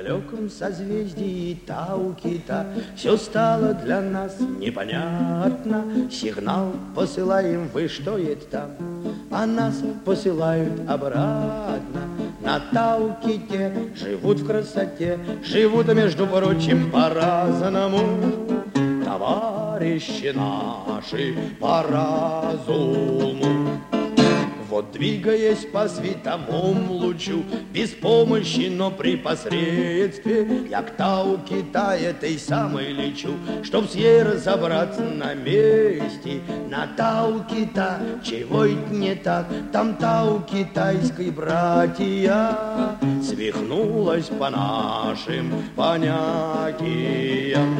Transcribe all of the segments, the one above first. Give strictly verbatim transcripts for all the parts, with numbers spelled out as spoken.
далеком созвездии Тау-Кита все стало для нас непонятно. Сигнал посылаем, вы что это там? А нас посылают обратно. На Тау-Ките живут в красоте, живут, между прочим, по-разному. Товарищи наши по разуму. Вот двигаясь по световому лучу, без помощи, но при посредстве, я к Тау-Кита этой самой лечу, чтоб с ей разобраться на месте. На Тау-Кита, чего это не так? Там Тау-Китайской братья свихнулась по нашим понятиям.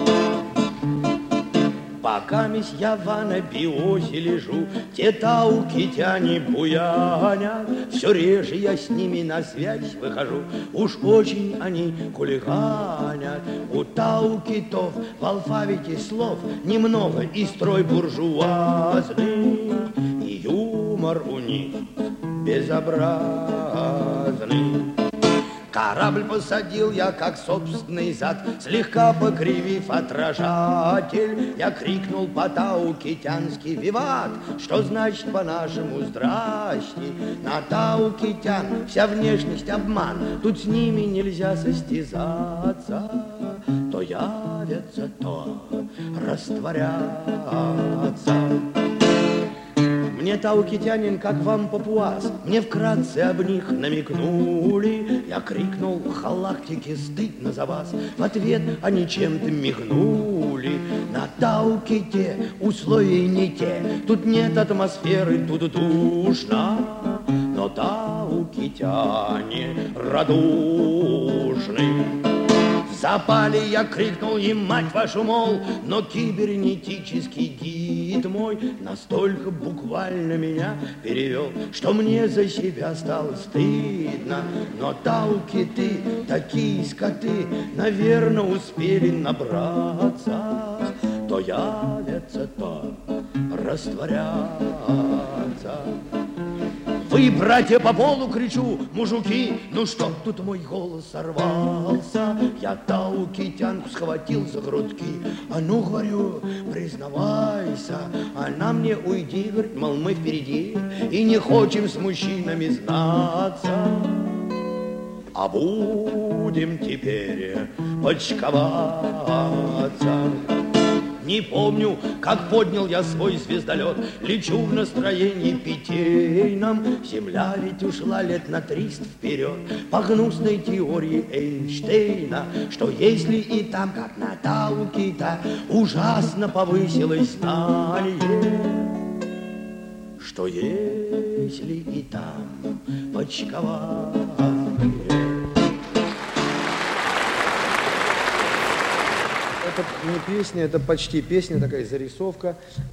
Пока мись я в анабиозе лежу, те тау-китяне буянят, все реже я с ними на связь выхожу, уж очень они хулиганят. У тау-китов в алфавите слов немного, и строй буржуазный, и юмор у них безобразный. Корабль посадил я, как собственный зад, слегка покривив отражатель. Я крикнул по-тау-китянски «Виват!», что значит по-нашему «Здрасте!». На тау-китян вся внешность обман, тут с ними нельзя состязаться. То явятся, то растворятся. Мне тау-китянин, как вам папуас, мне вкратце об них намекнули. Я крикнул «Халактики, стыдно за вас!», в ответ они чем-то мигнули. На Тау-Ките условия не те, тут нет атмосферы, тут душно, но тау-китяне радушны. В запале я крикнул им «Мать вашу, мол!», но кибернетический гид мой настолько буквально меня перевел, что мне за себя стало стыдно. Но тау-киты, такие скоты, наверное, успели набраться. То явятся, то растворятся. Вы, братья, по полу, кричу, мужики, ну что тут мой голос сорвался? Я тау-китянку схватил за грудки. А ну, говорю, признавайся. Она мне уйди, говорит, мол, мы впереди и не хотим с мужчинами знаться. А будем теперь почковаться. Не помню, как поднял я свой звездолет, лечу в настроении питейном. Земля ведь ушла лет на триста вперед по гнусной теории Эйнштейна, что если и там, как на Тау-Кита, ужасно повысилось знание, что если и там почкование. Это не песня, это почти песня, такая зарисовка.